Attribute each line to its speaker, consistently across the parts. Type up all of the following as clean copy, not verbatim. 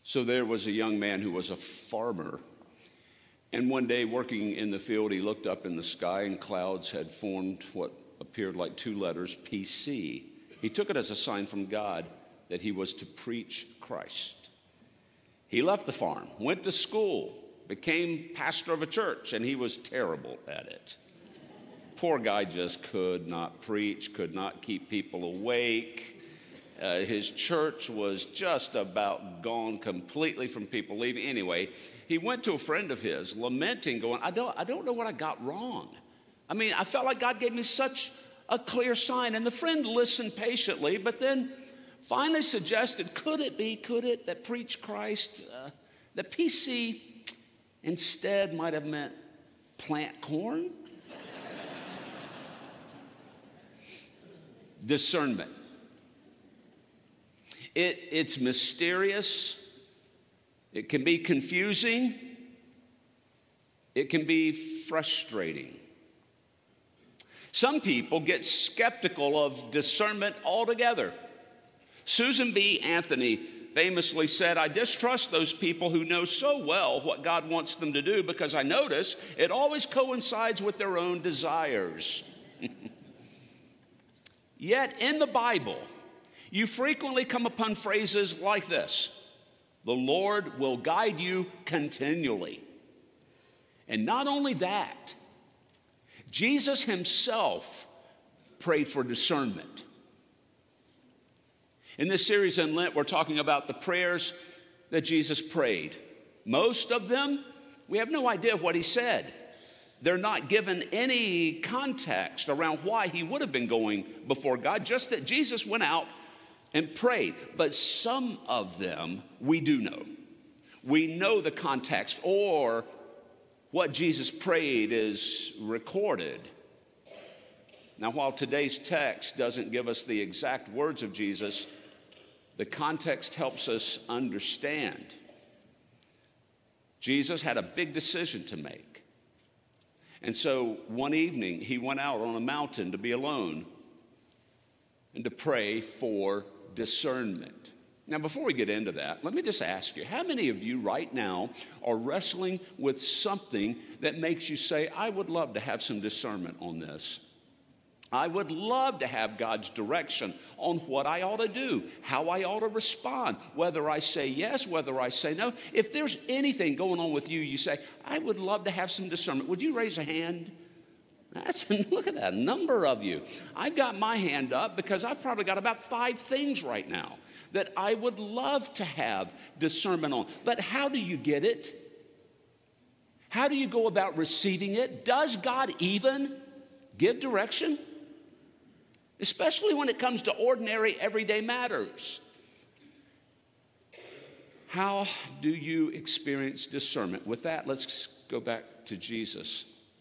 Speaker 1: So there was a young man who was a farmer. And one day, working in the field, he looked up in the sky, and clouds had formed what appeared like two letters, PC. He took it as a sign from God that he was to preach Christ. He left the farm, went to school, became pastor of a church, and he was terrible at it. Poor guy just could not preach, could not keep people awake. His church was just about gone completely from people leaving. Anyway, he went to a friend of his, lamenting, going, I don't know what I got wrong. I mean, I felt like God gave me such a clear sign. And the friend listened patiently, but then finally suggested, could it that preach Christ, that PC instead might have meant plant corn? Discernment. It's mysterious. It can be confusing. It can be frustrating. Some people get skeptical of discernment altogether. Susan B. Anthony famously said, I distrust those people who know so well what God wants them to do because I notice it always coincides with their own desires. Yet in the Bible, you frequently come upon phrases like this: the Lord will guide you continually. And not only that, Jesus himself prayed for discernment. In this series in Lent, we're talking about the prayers that Jesus prayed. Most of them, we have no idea of what he said. They're not given any context around why he would have been going before God, just that Jesus went out and prayed. But some of them we do know. We know the context, or what Jesus prayed is recorded. Now, while today's text doesn't give us the exact words of Jesus, the context helps us understand. Jesus had a big decision to make. And so one evening, he went out on a mountain to be alone and to pray for discernment. Now, before we get into that, let me just ask you, how many of you right now are wrestling with something that makes you say, I would love to have some discernment on this? I would love to have God's direction on what I ought to do, how I ought to respond, whether I say yes, whether I say no. If there's anything going on with you, you say, I would love to have some discernment. Would you raise a hand? Look at that, a number of you. I've got my hand up because I've probably got about 5 things right now that I would love to have discernment on. But how do you get it? How do you go about receiving it? Does God even give direction? Especially when it comes to ordinary, everyday matters. How do you experience discernment? With that, let's go back to Jesus.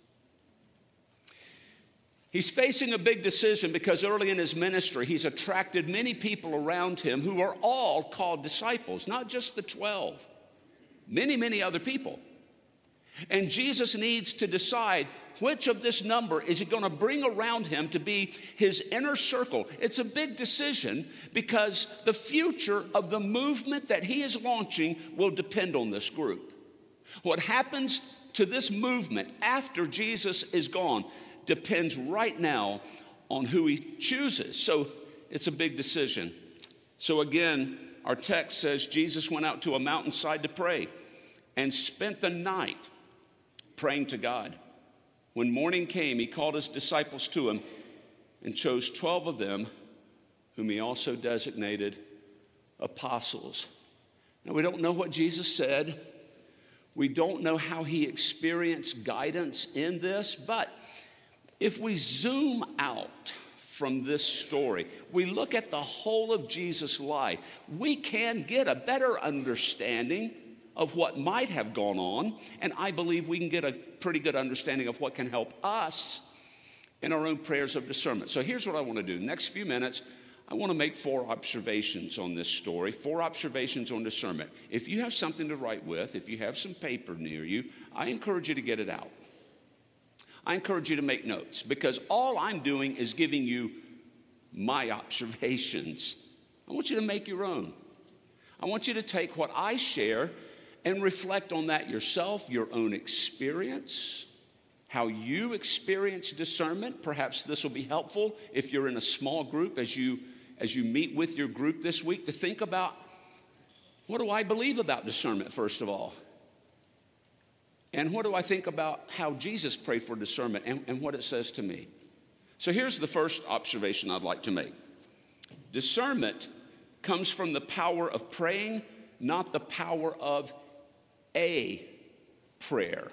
Speaker 1: He's facing a big decision because early in his ministry, he's attracted many people around him who are all called disciples, not just the 12, many other people. And Jesus needs to decide which of this number is he going to bring around him to be his inner circle. It's a big decision because the future of the movement that he is launching will depend on this group. What happens to this movement after Jesus is gone depends right now on who he chooses. So it's a big decision. So again, our text says Jesus went out to a mountainside to pray and spent the night praying to God. When morning came, he called his disciples to him and chose 12 of them, whom he also designated apostles. Now, we don't know what Jesus said. We don't know how he experienced guidance in this, but if we zoom out from this story, we look at the whole of Jesus' life, we can get a better understanding of what might have gone on, and I believe we can get a pretty good understanding of what can help us in our own prayers of discernment. So here's what I want to do. Next few minutes, I want to make 4 observations on this story, 4 observations on discernment. If you have something to write with, if you have some paper near you, I encourage you to get it out. I encourage you to make notes because all I'm doing is giving you my observations. I want you to make your own. I want you to take what I share and reflect on that yourself, your own experience, how you experience discernment. Perhaps this will be helpful if you're in a small group as you meet with your group this week, to think about, what do I believe about discernment, first of all? And what do I think about how Jesus prayed for discernment and what it says to me? So here's the first observation I'd like to make. Discernment comes from the power of praying, not the power of a prayer.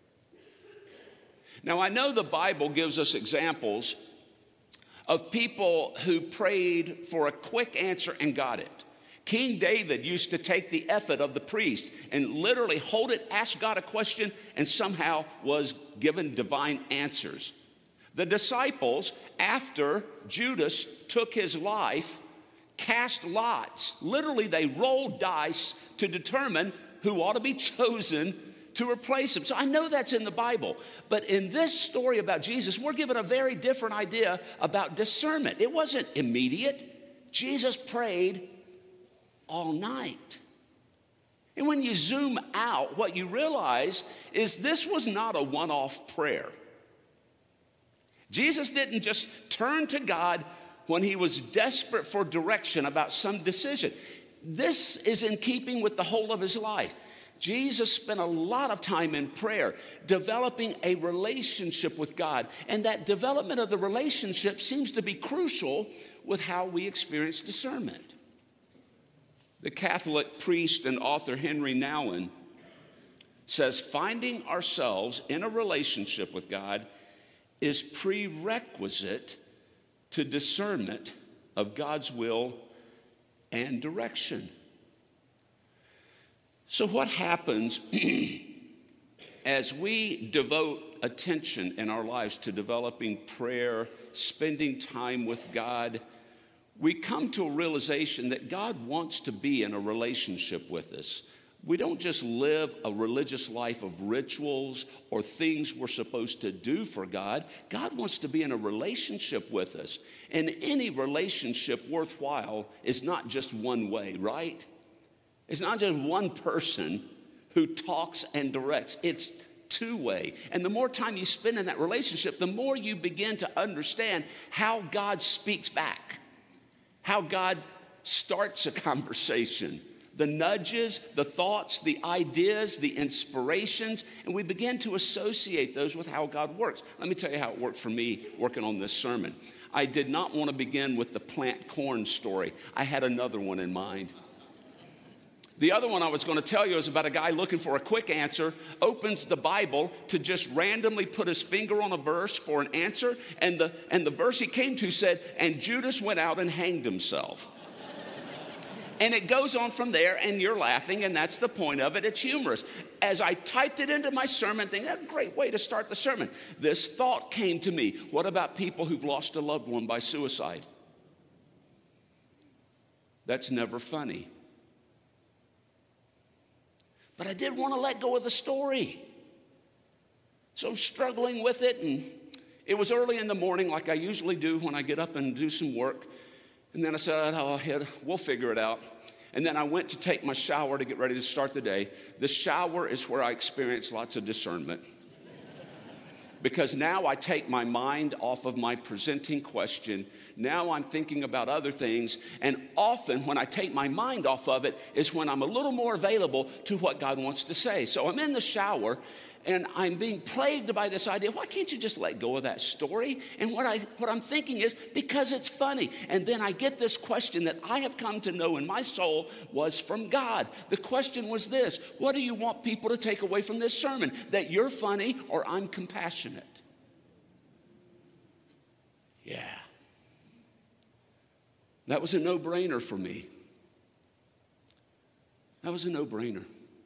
Speaker 1: Now, I know the Bible gives us examples of people who prayed for a quick answer and got it. King David used to take the ephod of the priest and literally hold it, ask God a question, and somehow was given divine answers. The disciples, after Judas took his life, cast lots. Literally, they rolled dice to determine who ought to be chosen to replace him. So I know that's in the Bible. But in this story about Jesus, we're given a very different idea about discernment. It wasn't immediate. Jesus prayed all night. And when you zoom out, what you realize is this was not a one-off prayer. Jesus didn't just turn to God when he was desperate for direction about some decision. This is in keeping with the whole of his life. Jesus spent a lot of time in prayer, developing a relationship with God. And that development of the relationship seems to be crucial with how we experience discernment. The Catholic priest and author Henry Nouwen says, finding ourselves in a relationship with God is prerequisite to discernment of God's will and direction. So what happens as we devote attention in our lives to developing prayer, spending time with God? We come to a realization that God wants to be in a relationship with us. We don't just live a religious life of rituals or things we're supposed to do for God. God wants to be in a relationship with us. And any relationship worthwhile is not just one way, right? It's not just one person who talks and directs. It's two-way. And the more time you spend in that relationship, the more you begin to understand how God speaks back, how God starts a conversation, the nudges, the thoughts, the ideas, the inspirations, and we begin to associate those with how God works. Let me tell you how it worked for me working on this sermon. I did not want to begin with the plant corn story. I had another one in mind. The other one I was going to tell you is about a guy looking for a quick answer, opens the Bible to just randomly put his finger on a verse for an answer, and the verse he came to said, and Judas went out and hanged himself. And it goes on from there, and you're laughing, and that's the point of it. It's humorous. As I typed it into my sermon, thinking, that's a great way to start the sermon, this thought came to me. What about people who've lost a loved one by suicide? That's never funny. But I didn't want to let go of the story. So I'm struggling with it, and it was early in the morning like I usually do when I get up and do some work. And then I said, we'll figure it out. And then I went to take my shower to get ready to start the day. The shower is where I experience lots of discernment. Because now I take my mind off of my presenting question. Now I'm thinking about other things. And often when I take my mind off of it is when I'm a little more available to what God wants to say. So I'm in the shower and I'm being plagued by this idea. Why can't you just let go of that story? And what I'm thinking is because it's funny. And then I get this question that I have come to know in my soul was from God. The question was this: what do you want people to take away from this sermon? That you're funny or I'm compassionate? Yeah. That was a no-brainer for me. That was a no-brainer.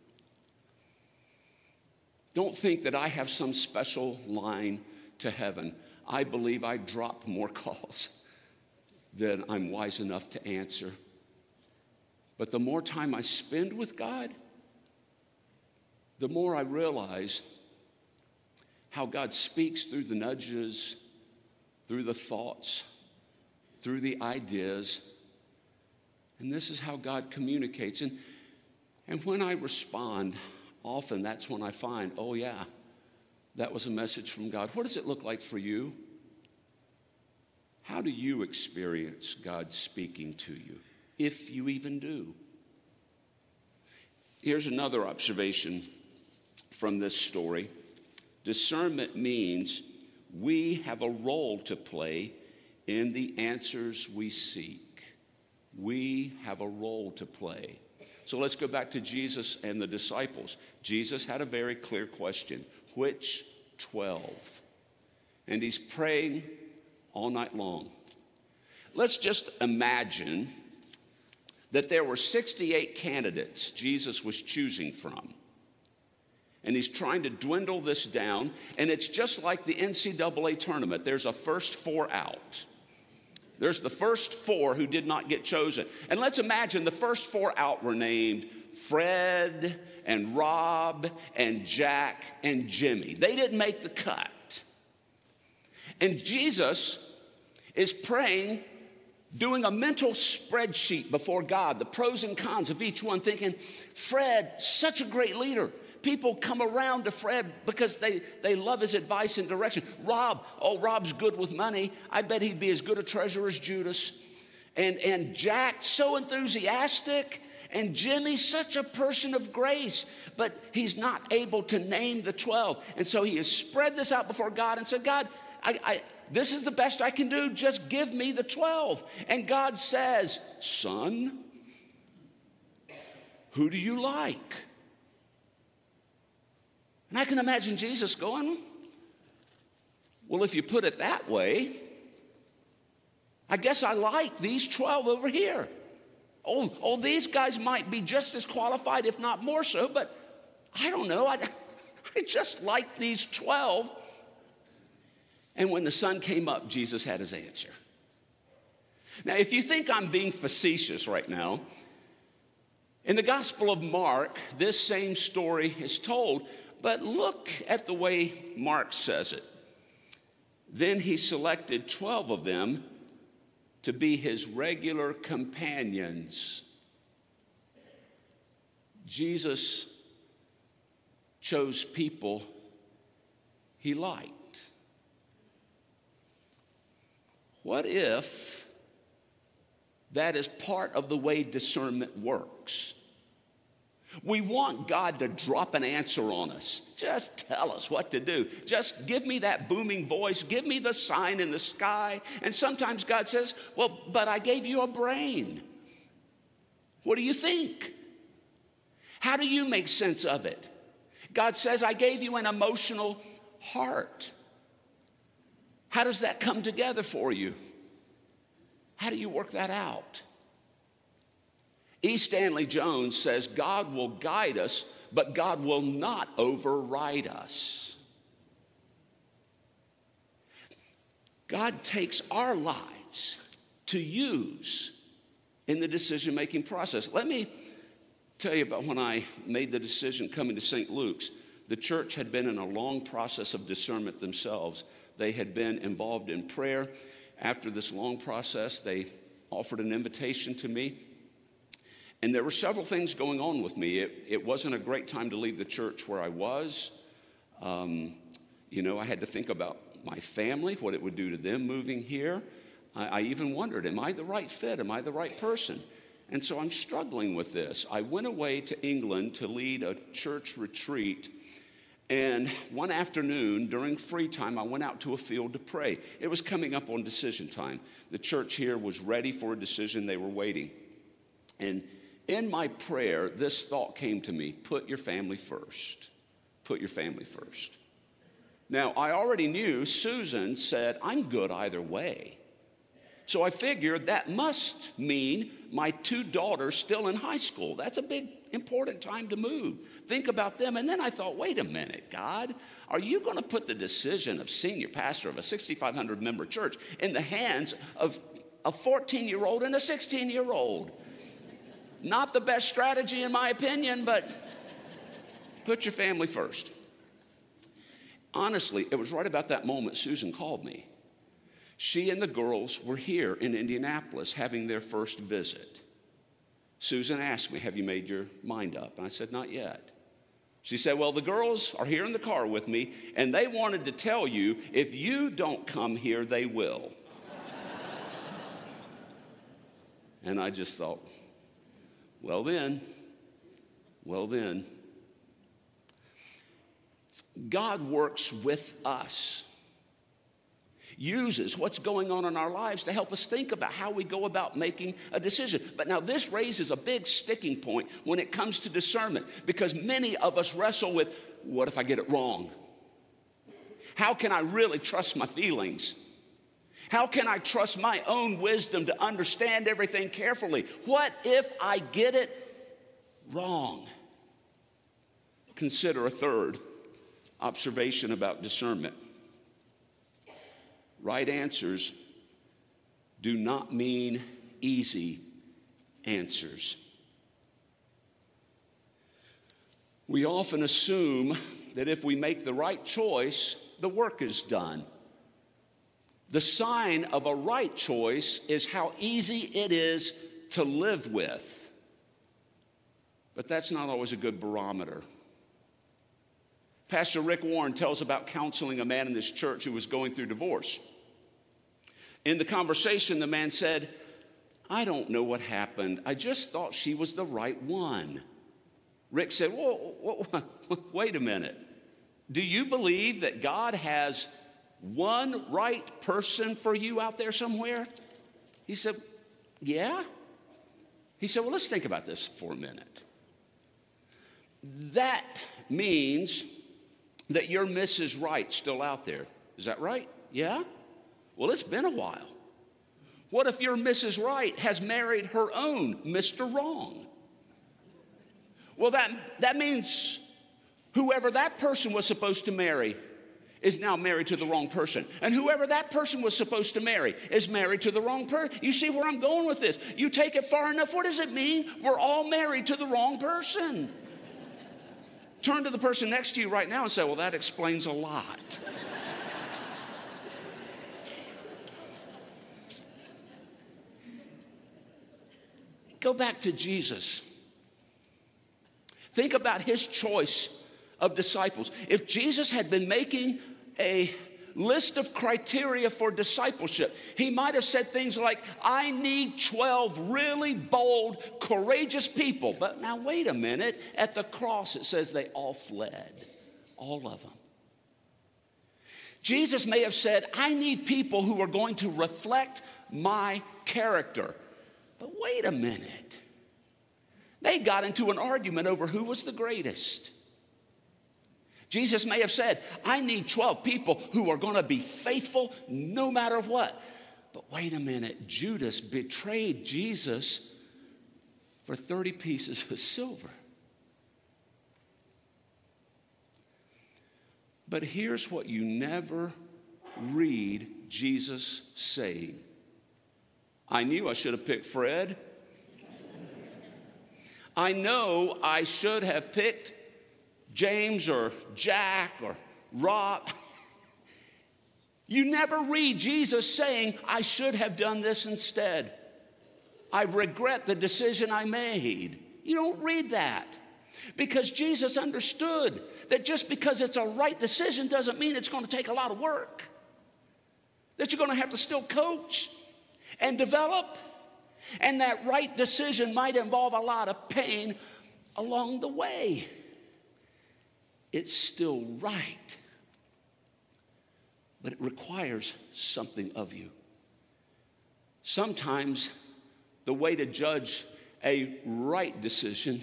Speaker 1: Don't think that I have some special line to heaven. I believe I drop more calls than I'm wise enough to answer. But the more time I spend with God, the more I realize how God speaks through the nudges, through the thoughts, through the ideas. And this is how God communicates. And when I respond, often that's when I find, oh yeah, that was a message from God. What does it look like for you? How do you experience God speaking to you, if you even do? Here's another observation from this story. Discernment means we have a role to play in the answers we seek. We have a role to play. So let's go back to Jesus and the disciples. Jesus had a very clear question. Which 12? And he's praying all night long. Let's just imagine that there were 68 candidates Jesus was choosing from. And he's trying to dwindle this down. And it's just like the NCAA tournament. There's a first 4 out. There's the first 4 who did not get chosen. And let's imagine the first 4 out were named Fred and Rob and Jack and Jimmy. They didn't make the cut. And Jesus is praying, doing a mental spreadsheet before God, the pros and cons of each one, thinking, Fred, such a great leader. People come around to Fred because they love his advice and direction. Rob's good with money. I bet he'd be as good a treasurer as Judas. And Jack, so enthusiastic. And Jimmy, such a person of grace. But he's not able to name the 12. And so he has spread this out before God and said, God, this is the best I can do. Just give me the 12. And God says, son, who do you like? And I can imagine Jesus going, well, if you put it that way, I guess I like these 12 over here. Oh, these guys might be just as qualified, if not more so, but I don't know. I just like these 12. And when the sun came up, Jesus had his answer. Now, if you think I'm being facetious right now, in the Gospel of Mark, this same story is told. But look at the way Mark says it. Then he selected 12 of them to be his regular companions. Jesus chose people he liked. What if that is part of the way discernment works? We want God to drop an answer on us. Just tell us what to do. Just give me that booming voice. Give me the sign in the sky. And sometimes God says, well, but I gave you a brain. What do you think? How do you make sense of it? God says, I gave you an emotional heart. How does that come together for you? How do you work that out? E. Stanley Jones says, God will guide us, but God will not override us. God takes our lives to use in the decision-making process. Let me tell you about when I made the decision coming to St. Luke's. The church had been in a long process of discernment themselves. They had been involved in prayer. After this long process, they offered an invitation to me. And there were several things going on with me. It wasn't a great time to leave the church where I was. I had to think about my family, what it would do to them moving here. I even wondered, am I the right fit? Am I the right person? And so I'm struggling with this. I went away to England to lead a church retreat. And one afternoon, during free time, I went out to a field to pray. It was coming up on decision time. The church here was ready for a decision. They were waiting. And in my prayer, this thought came to me: put your family first. Put your family first. Now, I already knew Susan said, I'm good either way. So I figured that must mean my 2 daughters still in high school. That's a big, important time to move. Think about them. And then I thought, wait a minute, God, are you going to put the decision of senior pastor of a 6,500 member church in the hands of a 14-year-old and a 16-year-old? Not the best strategy in my opinion, but put your family first. Honestly, it was right about that moment Susan called me. She and the girls were here in Indianapolis having their first visit. Susan asked me, have you made your mind up? And I said, not yet. She said, well, the girls are here in the car with me, and they wanted to tell you, if you don't come here, they will. And I just thought, well then. God works with us, uses what's going on in our lives to help us think about how we go about making a decision. But now this raises a big sticking point when it comes to discernment, because many of us wrestle with, what if I get it wrong? How can I really trust my feelings? How can I trust my own wisdom to understand everything carefully? What if I get it wrong? Consider a third observation about discernment. Right answers do not mean easy answers. We often assume that if we make the right choice, the work is done. The sign of a right choice is how easy it is to live with. But that's not always a good barometer. Pastor Rick Warren tells about counseling a man in this church who was going through divorce. In the conversation, the man said, I don't know what happened. I just thought she was the right one. Rick said, whoa, wait a minute. Do you believe that God has one right person for you out there somewhere? He said, yeah. He said, well, let's think about this for a minute. That means that your Mrs. Right still out there. Is that right? Yeah? Well, it's been a while. What if your Mrs. Right has married her own Mr. Wrong? Well, that means whoever that person was supposed to marry is now married to the wrong person. And whoever that person was supposed to marry is married to the wrong person. You see where I'm going with this? You take it far enough, what does it mean? We're all married to the wrong person. Turn to the person next to you right now and say, well, that explains a lot. Go back to Jesus. Think about his choice of disciples. If Jesus had been making a list of criteria for discipleship, he might have said things like, I need 12 really bold, courageous people. But now wait a minute. At the cross, it says they all fled. All of them. Jesus may have said, I need people who are going to reflect my character. But wait a minute. They got into an argument over who was the greatest. Jesus may have said, I need 12 people who are going to be faithful no matter what. But wait a minute, Judas betrayed Jesus for 30 pieces of silver. But here's what you never read Jesus saying. I knew I should have picked Fred. I know I should have picked James or Jack or Rob. You never read Jesus saying, I should have done this instead. I regret the decision I made. You don't read that. Because Jesus understood that just because it's a right decision doesn't mean it's going to take a lot of work. That you're going to have to still coach and develop. And that right decision might involve a lot of pain along the way. It's still right, but it requires something of you. Sometimes the way to judge a right decision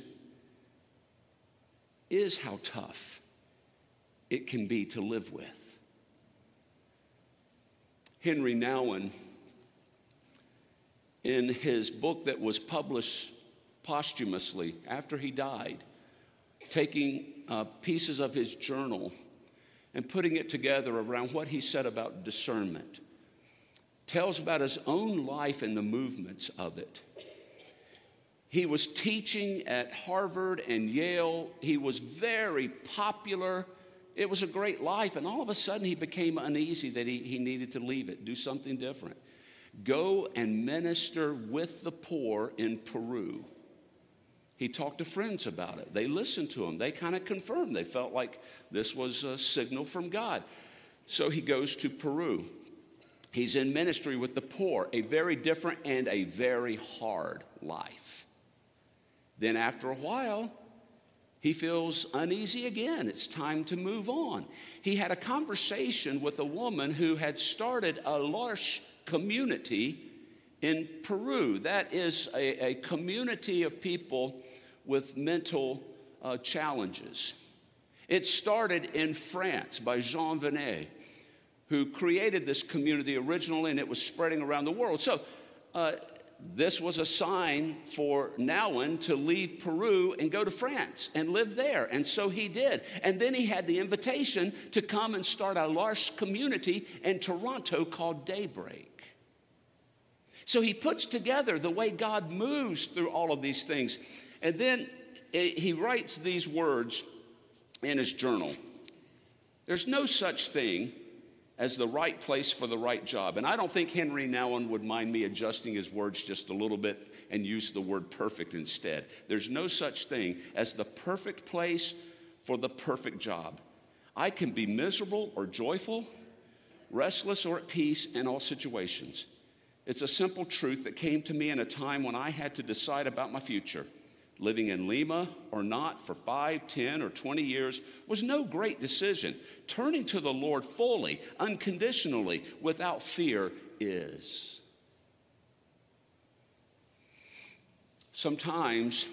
Speaker 1: is how tough it can be to live with. Henry Nouwen, in his book that was published posthumously after he died, taking pieces of his journal and putting it together around what he said about discernment, tells about his own life and the movements of it. He was teaching at Harvard and Yale. He was very popular. It was a great life, and all of a sudden he became uneasy that he needed to leave it, do something different. Go and minister with the poor in Peru. He talked to friends about it. They listened to him. They kind of confirmed. They felt like this was a signal from God. So he goes to Peru. He's in ministry with the poor, a very different and a very hard life. Then after a while, he feels uneasy again. It's time to move on. He had a conversation with a woman who had started a l'Arche community in Peru. That is a community of people with mental challenges. It started in France by Jean Genet, who created this community originally, and it was spreading around the world. So this was a sign for Nouwen to leave Peru and go to France and live there. And so he did. And then he had the invitation to come and start a l'Arche community in Toronto called Daybreak. So he puts together the way God moves through all of these things. And then he writes these words in his journal. There's no such thing as the right place for the right job. And I don't think Henry Nouwen would mind me adjusting his words just a little bit and use the word perfect instead. There's no such thing as the perfect place for the perfect job. I can be miserable or joyful, restless or at peace in all situations. It's a simple truth that came to me in a time when I had to decide about my future. Living in Lima or not for 5, 10, or 20 years was no great decision. Turning to the Lord fully, unconditionally, without fear is. Sometimes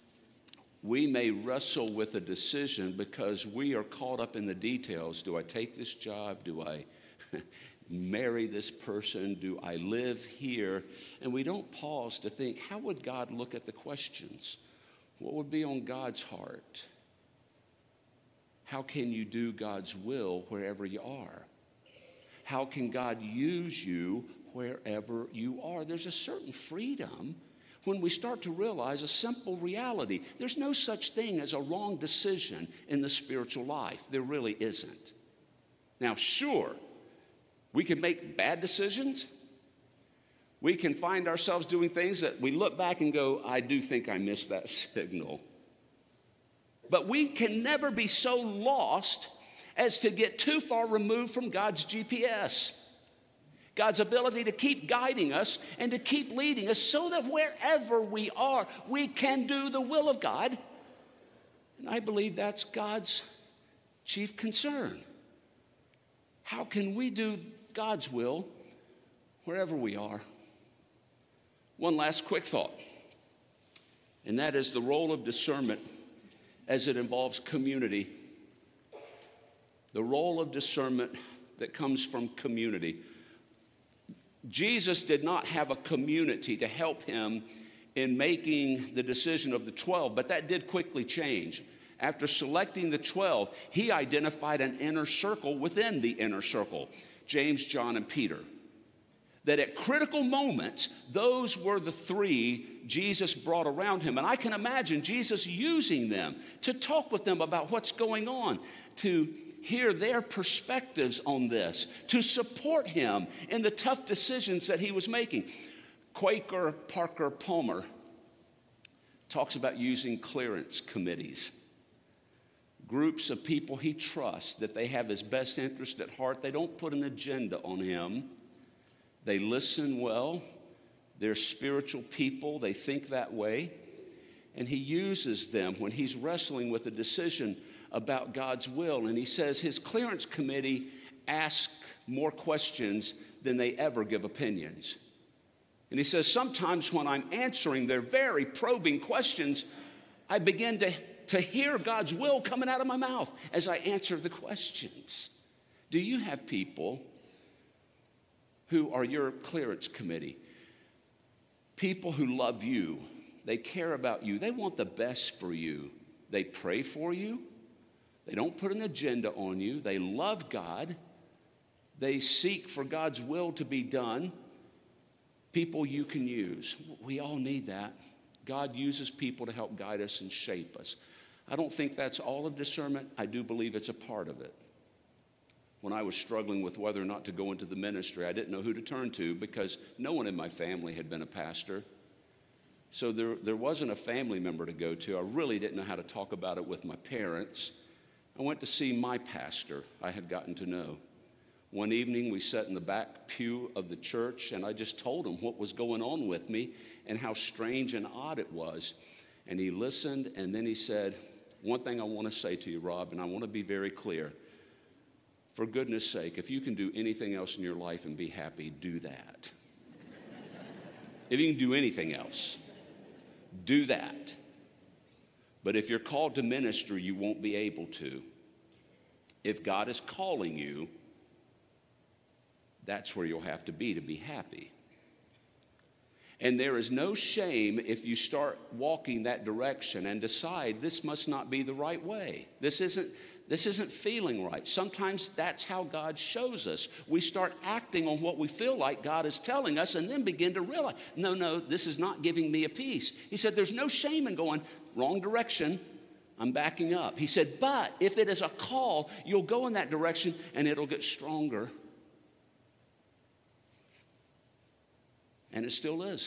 Speaker 1: we may wrestle with a decision because we are caught up in the details. Do I take this job? Do I marry this person? Do I live here? And we don't pause to think, how would God look at the questions? What would be on God's heart? How can you do God's will wherever you are? How can God use you wherever you are? There's a certain freedom when we start to realize a simple reality. There's no such thing as a wrong decision in the spiritual life. There really isn't. Now, sure, we can make bad decisions. We can find ourselves doing things that we look back and go, I do think I missed that signal. But we can never be so lost as to get too far removed from God's GPS. God's ability to keep guiding us and to keep leading us so that wherever we are, we can do the will of God. And I believe that's God's chief concern. How can we do God's will wherever we are? One last quick thought, and that is the role of discernment as it involves community. The role of discernment that comes from community. Jesus did not have a community to help him in making the decision of the 12, but that did quickly change. After selecting the 12, he identified an inner circle within the inner circle, James, John, and Peter. That at critical moments, those were the three Jesus brought around him. And I can imagine Jesus using them to talk with them about what's going on, to hear their perspectives on this, to support him in the tough decisions that he was making. Quaker Parker Palmer talks about using clearance committees. Groups of people he trusts, that they have his best interest at heart. They don't put an agenda on him. They listen well. They're spiritual people. They think that way. And he uses them when he's wrestling with a decision about God's will. And he says his clearance committee asks more questions than they ever give opinions. And he says sometimes when I'm answering their very probing questions, I begin to hear God's will coming out of my mouth as I answer the questions. Do you have people who are your clearance committee? People who love you. They care about you. They want the best for you. They pray for you. They don't put an agenda on you. They love God. They seek for God's will to be done. People you can use. We all need that. God uses people to help guide us and shape us. I don't think that's all of discernment. I do believe it's a part of it. When I was struggling with whether or not to go into the ministry, I didn't know who to turn to because no one in my family had been a pastor. So there wasn't a family member to go to. I really didn't know how to talk about it with my parents. I went to see my pastor I had gotten to know. One evening, we sat in the back pew of the church, and I just told him what was going on with me and how strange and odd it was. And he listened, and then he said, one thing I want to say to you, Rob, and I want to be very clear. For goodness sake, if you can do anything else in your life and be happy, do that. If you can do anything else, do that. But if you're called to ministry, you won't be able to. If God is calling you, that's where you'll have to be happy. And there is no shame if you start walking that direction and decide this must not be the right way. This isn't feeling right. Sometimes that's how God shows us. We start acting on what we feel like God is telling us and then begin to realize, no, this is not giving me a peace. He said, there's no shame in going wrong direction. I'm backing up. He said, but if it is a call, you'll go in that direction and it'll get stronger. And it still is.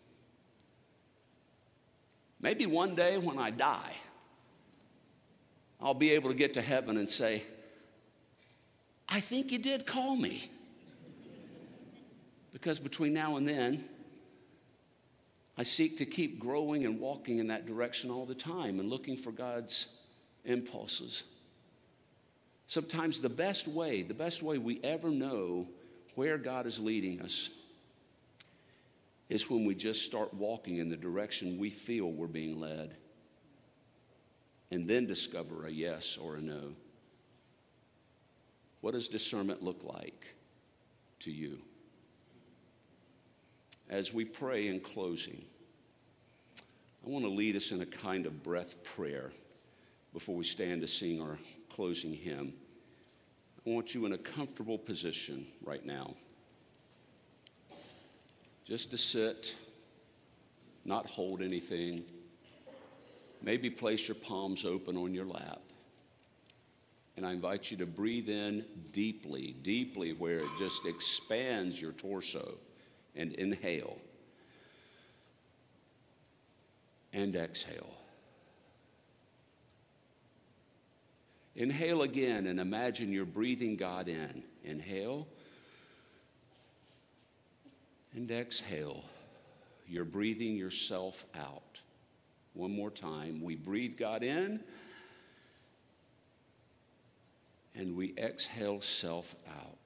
Speaker 1: Maybe one day when I die, I'll be able to get to heaven and say, I think you did call me. Because between now and then, I seek to keep growing and walking in that direction all the time and looking for God's impulses. Sometimes the best way we ever know where God is leading us is when we just start walking in the direction we feel we're being led, and then discover a yes or a no. What does discernment look like to you? As we pray in closing, I want to lead us in a kind of breath prayer before we stand to sing our closing hymn. I want you in a comfortable position right now. Just to sit, not hold anything. Maybe place your palms open on your lap. And I invite you to breathe in deeply, deeply, where it just expands your torso. And inhale. And exhale. Inhale again and imagine you're breathing God in. Inhale. And exhale. You're breathing yourself out. One more time. We breathe God in. And we exhale self out.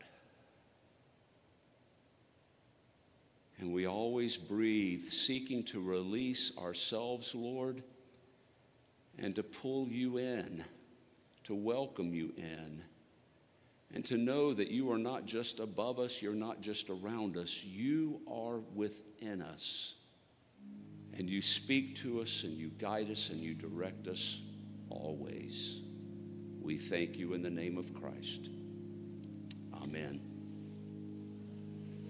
Speaker 1: And we always breathe, seeking to release ourselves, Lord, and to pull you in, to welcome you in. And to know that you are not just above us, you're not just around us, you are within us. And you speak to us, and you guide us, and you direct us always. We thank you in the name of Christ. Amen.